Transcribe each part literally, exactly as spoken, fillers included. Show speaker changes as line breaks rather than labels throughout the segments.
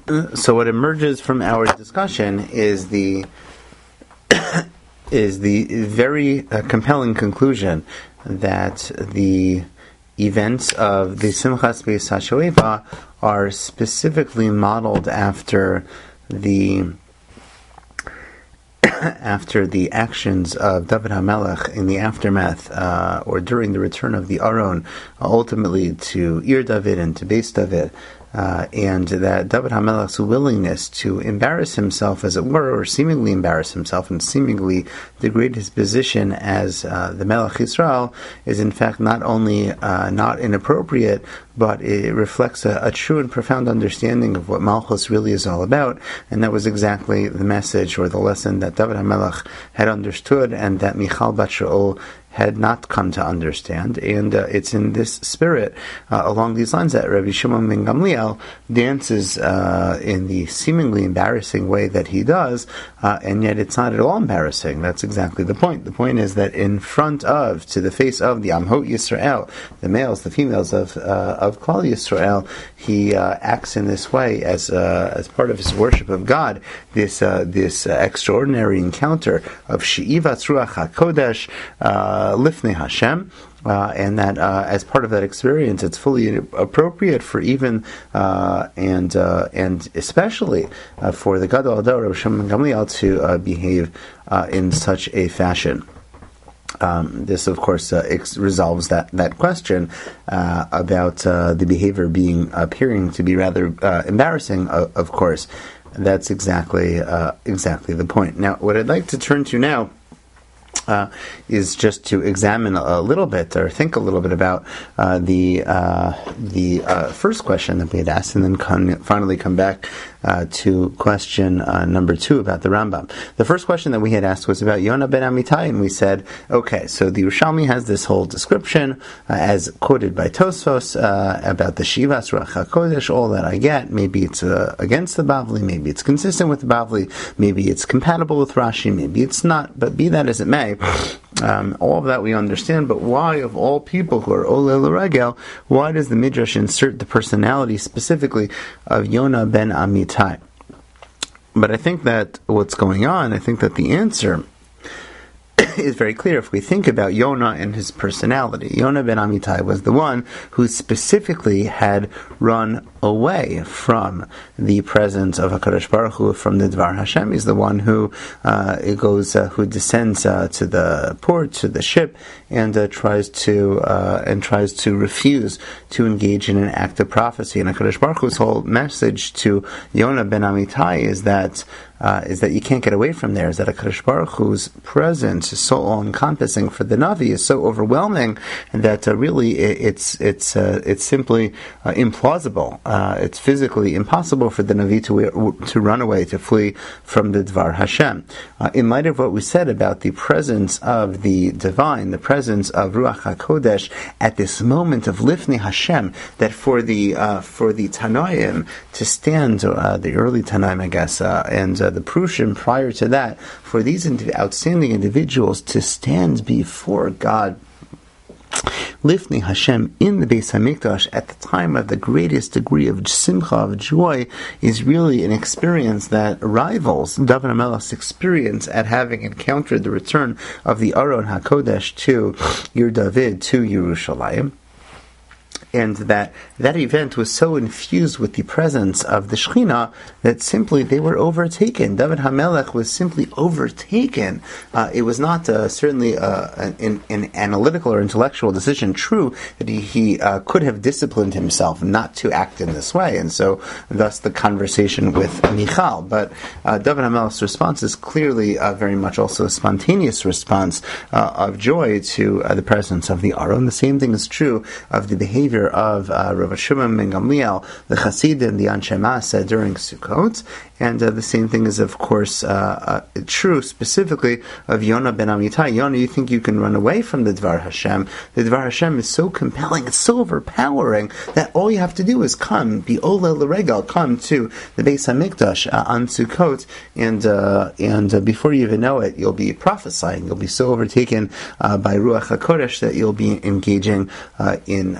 So what emerges from our discussion is the is the very uh, compelling conclusion that the events of the Simchas Beis HaShoeva are specifically modeled after the after the actions of David HaMelech in the aftermath uh, or during the return of the Aron, uh, ultimately to Ir David and to Beis David. Uh, and that David HaMelech's willingness to embarrass himself, as it were, or seemingly embarrass himself and seemingly degrade his position as uh, the Melech Yisrael is in fact not only uh, not inappropriate, but it reflects a, a true and profound understanding of what Malchus really is all about, and that was exactly the message or the lesson that David HaMelech had understood and that Michal Bat Shaul had not come to understand, and uh, it's in this spirit, uh, along these lines, that Rabbi Shimon ben Gamliel dances uh, in the seemingly embarrassing way that he does, uh, and yet it's not at all embarrassing. That's exactly the point. The point is that in front of, to the face of the Amhot Yisrael, the males, the females of uh, of Klal Yisrael, he uh, acts in this way as uh, as part of his worship of God. This uh, this uh, extraordinary encounter of She'ivat Ruach HaKodesh. Uh, Lifnei Hashem, uh, and that uh, as part of that experience, it's fully appropriate for even uh, and uh, and especially uh, for the Gadol Hador Rabbi Shimon ben Gamliel to uh, behave uh, in such a fashion. Um, this, of course, uh, ex- resolves that that question uh, about uh, the behavior being appearing to be rather uh, embarrassing. Uh, of course, that's exactly uh, exactly the point. Now, what I'd like to turn to now. Uh, is just to examine a little bit or think a little bit about uh, the uh, the uh, first question that we had asked, and then con- finally come back uh, to question uh, number two about the Rambam. The first question that we had asked was about Yonah ben Amittai, and we said, okay, so the Yerushalmi has this whole description uh, as quoted by Tosfos uh, about the Shivas Ruach HaKodesh, all that I get. Maybe it's uh, against the Bavli, maybe it's consistent with the Bavli, maybe it's compatible with Rashi, maybe it's not, but be that as it may, Um, all of that we understand, but why, of all people who are Oleh L'Regel, why does the Midrash insert the personality specifically of Yonah ben Amittai? But I think that what's going on, I think that the answer is very clear if we think about Yonah and his personality. Yonah ben Amittai was the one who specifically had run away from the presence of HaKadosh Baruch Hu, from the Dvar Hashem. He's the one who uh, it goes, uh, who descends uh, to the port, to the ship, and uh, tries to uh, and tries to refuse to engage in an act of prophecy. And HaKadosh Baruch Hu's whole message to Yonah ben Amittai is that uh, is that you can't get away from there. Is that HaKadosh Baruch Hu's presence is so all-encompassing for the Navi, is so overwhelming that uh, really it, it's it's uh, it's simply uh, implausible. Uh, it's physically impossible for the Navi to to run away, to flee from the Dvar Hashem. Uh, in light of what we said about the presence of the divine, the presence of Ruach HaKodesh at this moment of Lifnei Hashem, that for the uh, for the Tanoim to stand, uh, the early Tanoim, I guess, uh, and uh, the Prushim prior to that, for these indiv- outstanding individuals to stand before God, Lifnei Hashem, in the Beis HaMikdash at the time of the greatest degree of simcha, of joy, is really an experience that rivals David HaMelech's experience at having encountered the return of the Aron HaKodesh to Ir David, to Yerushalayim. And that that event was so infused with the presence of the Shekhinah that simply they were overtaken. David HaMelech was simply overtaken. Uh, it was not uh, certainly uh, an, an analytical or intellectual decision. True that he, he uh, could have disciplined himself not to act in this way, and so thus the conversation with Michal. But uh, David HaMelech's response is clearly uh, very much also a spontaneous response uh, of joy to uh, the presence of the Aron. The same thing is true of the behavior of uh, Rav Shimon ben Gamliel, the Chasidim, the Anshe Maseh during Sukkot, and uh, the same thing is, of course, uh, uh, true specifically of Yonah ben Amittai. Yonah, you think you can run away from the Dvar Hashem? The Dvar Hashem is so compelling, it's so overpowering that all you have to do is come, be Oleh L'Regel, come to the Beis HaMikdash uh, on Sukkot, and uh, and uh, before you even know it, you'll be prophesying. You'll be so overtaken uh, by Ruach HaKodesh that you'll be engaging uh, in uh,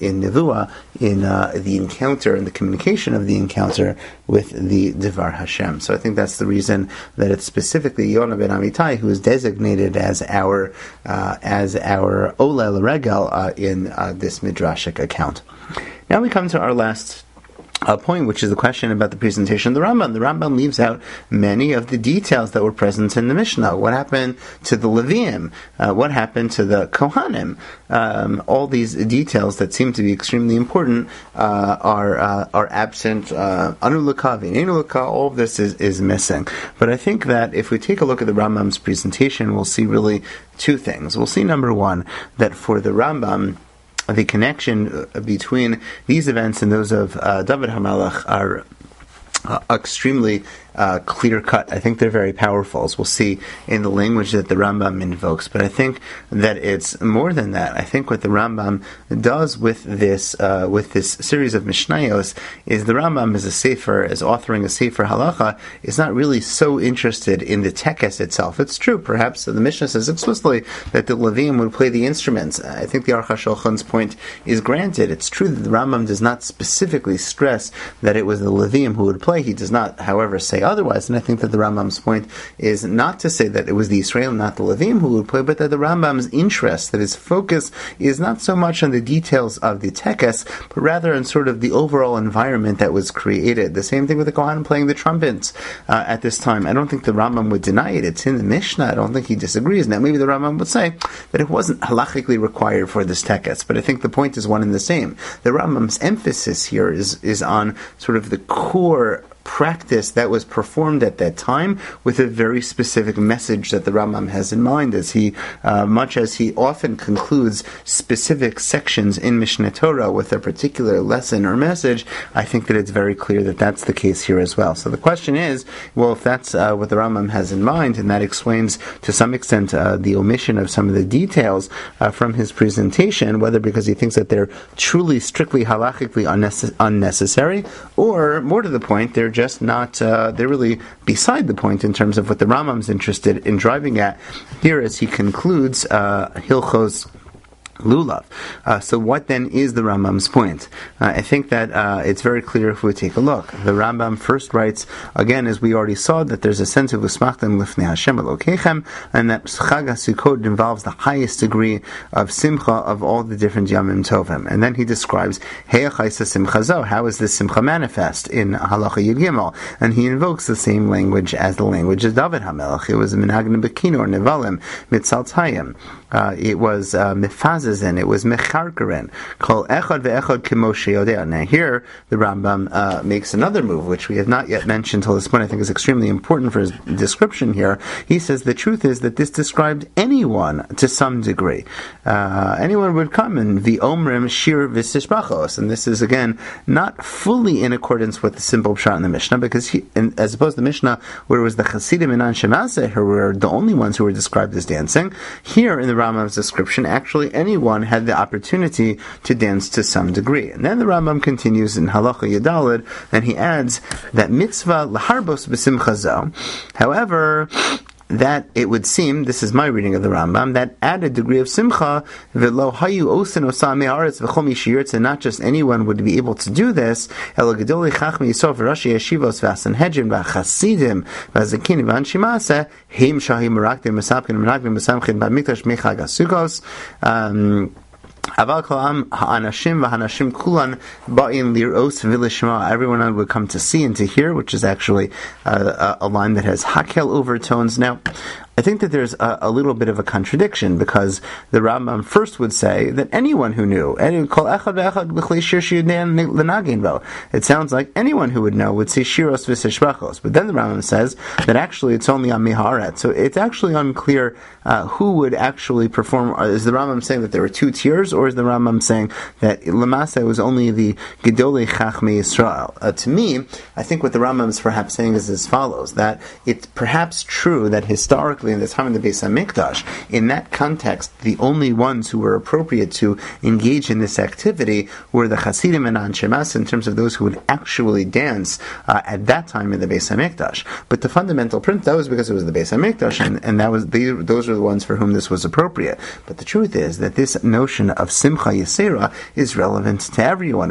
in Nevuah, in uh, the encounter and the communication of the encounter with the Devar Hashem. So I think that's the reason that it's specifically Yonah ben Amittai who is designated as our uh, as our Oleh L'Regel uh, in uh, this midrashic account. Now we come to our last A point, which is the question about the presentation of the Rambam. The Rambam leaves out many of the details that were present in the Mishnah. What happened to the Leviim? Uh, what happened to the Kohanim? Um, all these details that seem to be extremely important uh, are uh, are absent. Anu l'ka v'neinu l'ka. All of this is, is missing. But I think that if we take a look at the Rambam's presentation, we'll see really two things. We'll see, number one, that for the Rambam, the connection between these events and those of uh, David HaMelech are uh, extremely uh, clear-cut. I think they're very powerful, as we'll see in the language that the Rambam invokes. But I think that it's more than that. I think what the Rambam does with this uh, with this series of Mishnayos is the Rambam, as a sefer, as authoring a sefer halacha, is not really so interested in the tekes itself. It's true, perhaps the Mishnah says explicitly that the Leviim would play the instruments. I think the Aruch HaShulchan's point is granted. It's true that the Rambam does not specifically stress that it was the Leviim who would play. He does not, however, say otherwise, and I think that the Rambam's point is not to say that it was the Yisraelim, not the Leviim, who would play, but that the Rambam's interest, that his focus is not so much on the details of the tekes, but rather on sort of the overall environment that was created. The same thing with the Kohanim playing the trumpets uh, at this time. I don't think the Rambam would deny it. It's in the Mishnah. I don't think he disagrees. Now, maybe the Rambam would say that it wasn't halachically required for this tekes, but I think the point is one and the same. The Rambam's emphasis here is, is on sort of the core practice that was performed at that time with a very specific message that the Rambam has in mind, as he, uh, much as he often concludes specific sections in Mishneh Torah with a particular lesson or message. I think that it's very clear that that's the case here as well. So the question is, well, if that's uh, what the Rambam has in mind, and that explains to some extent uh, the omission of some of the details uh, from his presentation, whether because he thinks that they're truly, strictly, halachically unnecess- unnecessary, or more to the point, they're just not, uh, they're really beside the point in terms of what the Rambam's interested in driving at here as he concludes uh, Hilchos Lulav. Uh, so what then is the Rambam's point? Uh, I think that uh, it's very clear if we take a look. The Rambam first writes, again, as we already saw, that there's a sense of Usmachtem Lifnei Hashem Elokechem, and that Chag HaSukkot involves the highest degree of Simcha of all the different Yamim Tovim. And then he describes, He'achaisa Simcha Zo, how is this Simcha manifest in Halacha Yud Gimel? And he invokes the same language as the language of David HaMelech. It was Minagna Bekinor, Nevalim, Mitzaltayim. Uh, it was uh, Mefazazin, it was Mecharkarin, Kol Echad ve'echad Kemoshe Yodea. Now here, the Rambam uh, makes another move, which we have not yet mentioned till this point. I think is extremely important for his description here. He says the truth is that this described anyone to some degree. Uh, anyone would come and V'omrim Shir V'sishbachos, and this is again not fully in accordance with the simple pshat in the Mishnah, because he, in, as opposed to the Mishnah, where it was the Chasidim and Anshe Maseh who were the only ones who were described as dancing, here in the Rambam's description, actually anyone had the opportunity to dance to some degree. And then the Rambam continues in Halacha Yadalid, and he adds that mitzvah laharbos b'simcha zo. However, that it would seem, this is my reading of the Rambam, that added degree of simcha, v'lo hayu osin osam me'aretz v'chol mishiyirtz, and not just anyone would be able to do this, elo gedolei chachmi yisov v'rashi yeshivos v'asanhedrin v'chasidim v'azakin v'anshi maseh heim shahim merakdim mesapkin menagdim mesamchin b'mikdash mechag hasukos. Um Aval kolam ha'anashim v'hanashim kulan ba'in lir'os v'lishma. Everyone would come to see and to hear, which is actually uh, a line that has hakel overtones. Now, I think that there's a, a little bit of a contradiction, because the Rambam first would say that anyone who knew, it sounds like anyone who would know would say shiros v'sishbachos. But then the Rambam says that actually it's only on miharet. So it's actually unclear uh, who would actually perform. Is the Rambam saying that there were two tiers, or is the Rambam saying that Lamasa was only the Gedolei Chachmei Yisrael? Uh, to me, I think what the Rambam is perhaps saying is as follows, that it's perhaps true that historically historically in the time of the Beis HaMikdash, in that context, the only ones who were appropriate to engage in this activity were the Hasidim and Anshe Mas, in terms of those who would actually dance uh, at that time in the Beis HaMikdash. But the fundamental print, that was because it was the Beis HaMikdash, and, and that was the, those were the ones for whom this was appropriate. But the truth is that this notion of Simcha Yisera is relevant to everyone.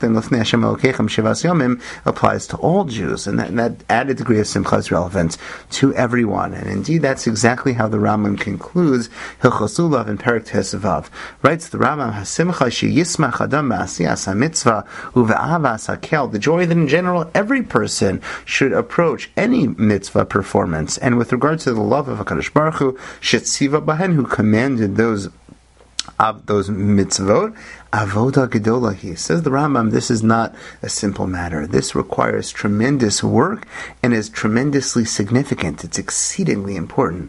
Applies to all Jews, and that, and that added degree of Simcha is relevant to everyone. And indeed, that's exactly how the Rambam concludes Hilchos Lulav in Perek Tesvav. Writes the Rambam, HaSimcha sheyismach adam ba'asiyas hamitzvah uve'avas hakel. The joy that in general every person should approach any mitzvah performance, and with regard to the love of HaKadosh Baruch Hu, shetziva bahen, who commanded those of those mitzvot, avoda gedola hi. Says the Rambam, this is not a simple matter. This requires tremendous work and is tremendously significant. It's exceedingly important.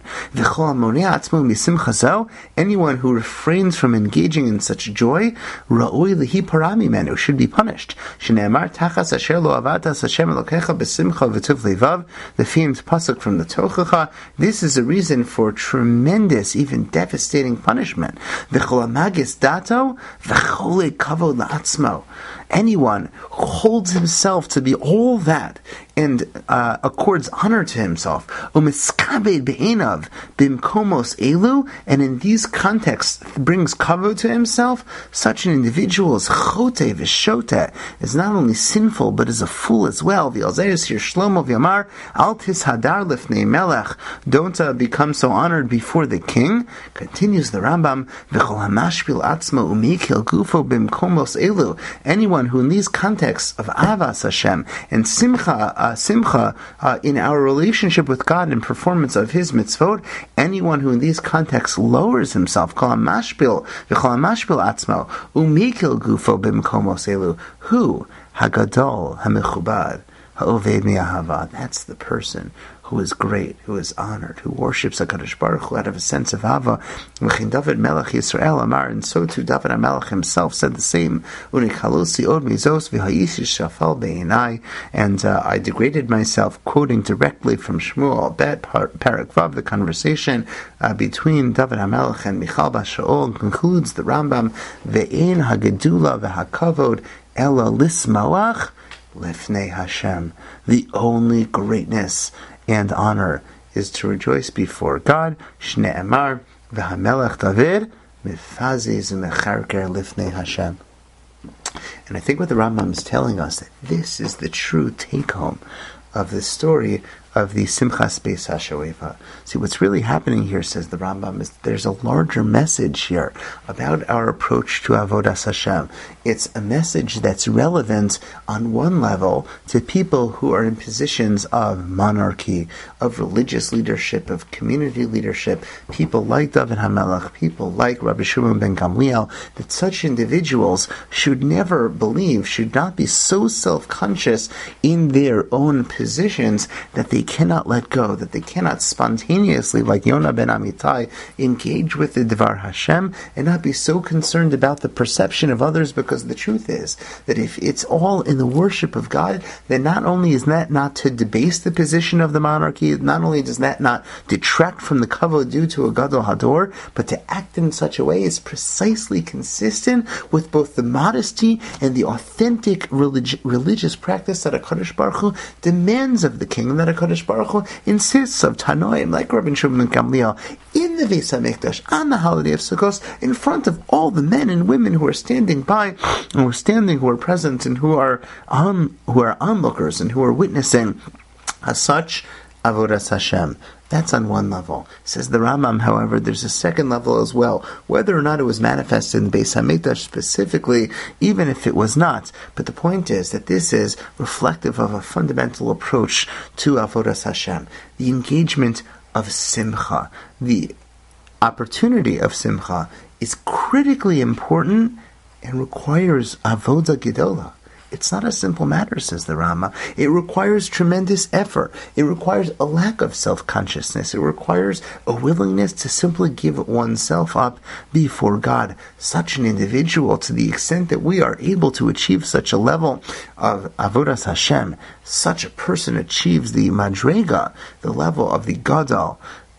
Anyone who refrains from engaging in such joy, ra'oi lihi parami menu, should be punished. Shneimar tachas asher lo avadas Hashem Elokecha b'simcha v'tuv levav, the famed pasuk from the Tochacha. This is a reason for tremendous, even devastating punishment. V'chol amagis dato v'chole kavod la'atzmo. Anyone who holds himself to be all that and uh, accords honor to himself, umiskabed be'enav bimkomos elu, and in these contexts brings kavod to himself, such an individual is chote v'shote, is not only sinful but is a fool as well. V'alzeus here Shlomo v'yamar al tishadar lifnei melech, don't uh, become so honored before the king. Continues the Rambam, v'chol hamashpil atzmo umikil gufo bimkomos elu. Anyone who in these contexts of Avas Hashem and Simcha, uh, Simcha uh, in our relationship with God and performance of His mitzvot, anyone who in these contexts lowers himself, kol hamashpil v'chol hamashpil atzmo umikil gufo b'mkomos elu, who hagadol hamechubad ha'oved mi'ahava. That's the person who is great, who is honored, who worships HaKadosh Baruch Hu out of a sense of Hava. V'chein David Melech Yisrael Amar, and so too David HaMelech himself said the same. Unikhalusi od mizos v'hayisish shafal be'inai, and uh, I degraded myself, quoting directly from Shmuel, Bet Perek Vav, the conversation uh, between David HaMelech and Michal Bas Shaul, concludes the Rambam, ve'ein hagedula v'hakavod ela lismalach lifnei Hashem. The only greatness and honor is to rejoice before God. Shne'emar v'hamelech David mifaziz mecharker lifnei Hashem. And I think what the Rambam is telling us, that this is the true take-home of the story of the Simchas Beis HaShoeva. See, what's really happening here, says the Rambam, is there's a larger message here about our approach to Avodas Hashem. It's a message that's relevant on one level to people who are in positions of monarchy, of religious leadership, of community leadership, people like David HaMelech, people like Rabbi Shimon ben Gamliel, that such individuals should never believe, should not be so self-conscious in their own positions that they cannot let go, that they cannot spontaneously, like Yonah ben Amitai, engage with the Dvar Hashem and not be so concerned about the perception of others, because the truth is that if it's all in the worship of God, then not only is that not to debase the position of the monarchy, not only does that not detract from the kavod due to a Gadol Hador, but to act in such a way is precisely consistent with both the modesty and the authentic relig- religious practice that HaKadosh Baruch Hu demands of the king, and that HaKadosh Baruch Hu insists of Tanoim, like Rabbi Shimon ben Gamliel, in the Beis HaMikdash, on the holiday of Sukkot, in front of all the men and women who are standing by, who are standing, who are present, and who are on, who are onlookers, and who are witnessing as such Avodas Hashem. That's on one level. Says the Rambam, however, there's a second level as well. Whether or not it was manifested in Beis HaMikdash specifically, even if it was not. But the point is that this is reflective of a fundamental approach to Avodas Hashem. The engagement of Simcha, the opportunity of Simcha, is critically important and requires Avodah Gedola. It's not a simple matter, says the Rama. It requires tremendous effort. It requires a lack of self-consciousness. It requires a willingness to simply give oneself up before God. Such an individual, to the extent that we are able to achieve such a level of Avodas Hashem, such a person achieves the Madrega, the level of the Gadol,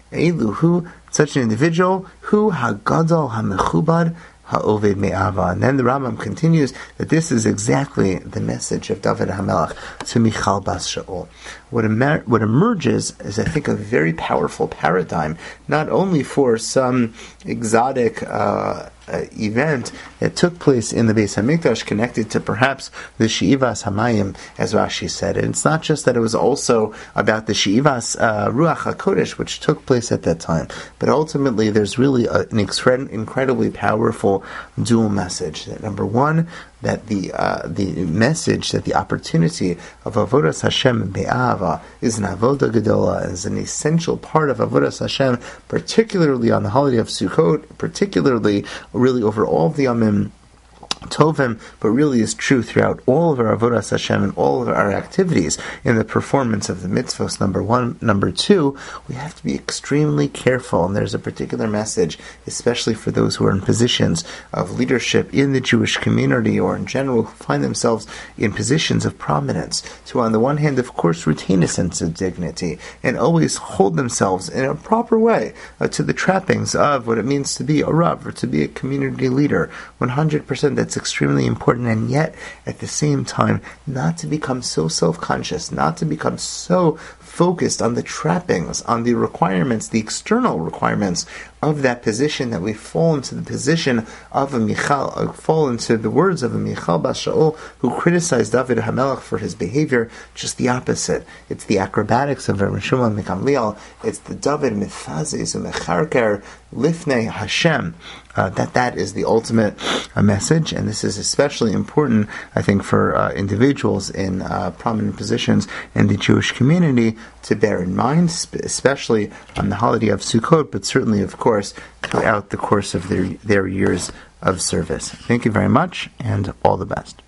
Eluhu, such an individual, who hagadol hamechubad ha'oved me'ava. And then the Rambam continues that this is exactly the message of David HaMelech to Michal Bas Shaul. What, emer- what emerges is, I think, a very powerful paradigm, not only for some exotic uh, uh, event that took place in the Beis HaMikdash connected to perhaps the She'ivas Hamayim, as Rashi said. And it's not just that it was also about the She'ivas uh, Ruach HaKodesh, which took place at that time, but ultimately there's really a, an incred- incredibly powerful dual message. That number one, that the uh, the message, that the opportunity of Avodas Hashem Be'ava is an Avodah Gedola, is an essential part of Avodas Hashem, particularly on the holiday of Sukkot, particularly really over all of the Yamim Tovim, but really is true throughout all of our Avodas Hashem and all of our activities in the performance of the mitzvahs, number one. Number two, we have to be extremely careful, and there's a particular message, especially for those who are in positions of leadership in the Jewish community or in general who find themselves in positions of prominence, to on the one hand, of course, retain a sense of dignity and always hold themselves in a proper way uh, to the trappings of what it means to be a Rav or to be a community leader. one hundred percent that's extremely important, and yet at the same time not to become so self-conscious, not to become so focused on the trappings, on the requirements, the external requirements of that position, that we fall into the position of a Michal, uh, fall into the words of a Michal Bas Shaul, who criticized David HaMelech for his behavior. Just the opposite. It's the acrobatics of Rav Shimon Megamliel. It's the David Mifazes and Mecharker Lifnei Hashem. Uh, that that is the ultimate uh, message, and this is especially important, I think, for uh, individuals in uh, prominent positions in the Jewish community to bear in mind, especially on the holiday of Sukkot, but certainly, of course, throughout the course of their their years of service. Thank you very much, and all the best.